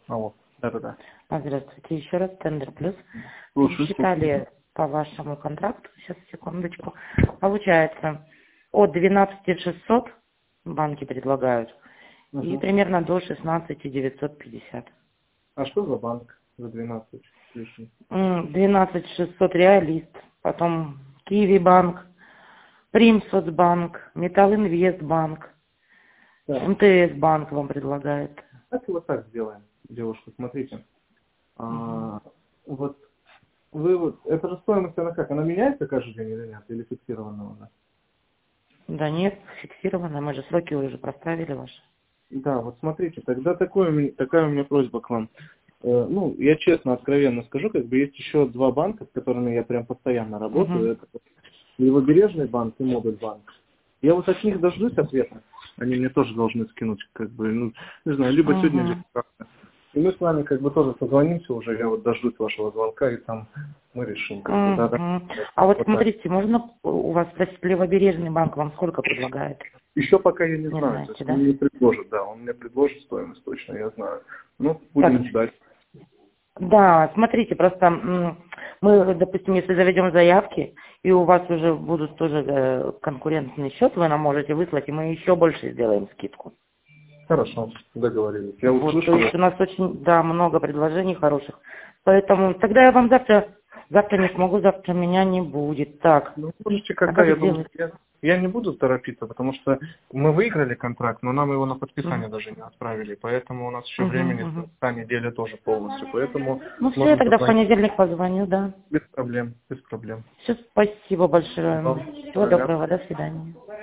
Алло. Да-да-да. Здравствуйте, еще раз, Тендер Плюс. Слушаю. Считали по вашему контракту, сейчас, секундочку, получается, от 12 600 банки предлагают, и примерно до 16 950. А что за банк за 12 лишний? 12 600 Реалист, потом Киви банк, Примсоцбанк, Металлинвестбанк, Да. МТС банк вам предлагает. Давайте вот так сделаем, девушка, смотрите. Вот вы вот, эта же стоимость, она как? Она меняется каждый день или нет? Или фиксированная уже? Да нет, фиксировано, мы же сроки уже проставили ваши. Да, вот смотрите, тогда такая у меня просьба к вам. Ну, я честно, откровенно скажу, как бы есть еще два банка, с которыми я прям постоянно работаю. Это Левобережный банк и Модуль банк. Я вот от них дождусь ответа. Они мне тоже должны скинуть, как бы, ну, не знаю, либо сегодня, либо завтра. И мы с вами как бы тоже созвонимся уже, я вот дождусь вашего звонка, и там мы решим, как бы, да. А вот Вот смотрите, можно у вас спросить, Левобережный банк вам сколько предлагает? еще пока я не знаю, знаете, то есть да? он мне предложит, да, он мне предложит стоимость точно, я знаю. Ну, будем Так, ждать. да, смотрите, просто мы, допустим, если заведем заявки, и у вас уже будут тоже конкурентный счет, вы нам можете выслать, и мы еще больше сделаем скидку. Хорошо, договорились. Я Вот, услышал. то есть у нас очень, да, много предложений хороших. Поэтому тогда я вам завтра не смогу, завтра меня не будет. Так, Ну, можете, а когда, как я думаю, сделать? я не буду торопиться, потому что мы выиграли контракт, но нам его на подписание даже не отправили, поэтому у нас еще времени та неделя тоже полностью, поэтому Ну все, я можем тогда в позвонить понедельник позвоню, да. без проблем, без проблем. Все, спасибо большое. Вам, Всего доброго, до свидания.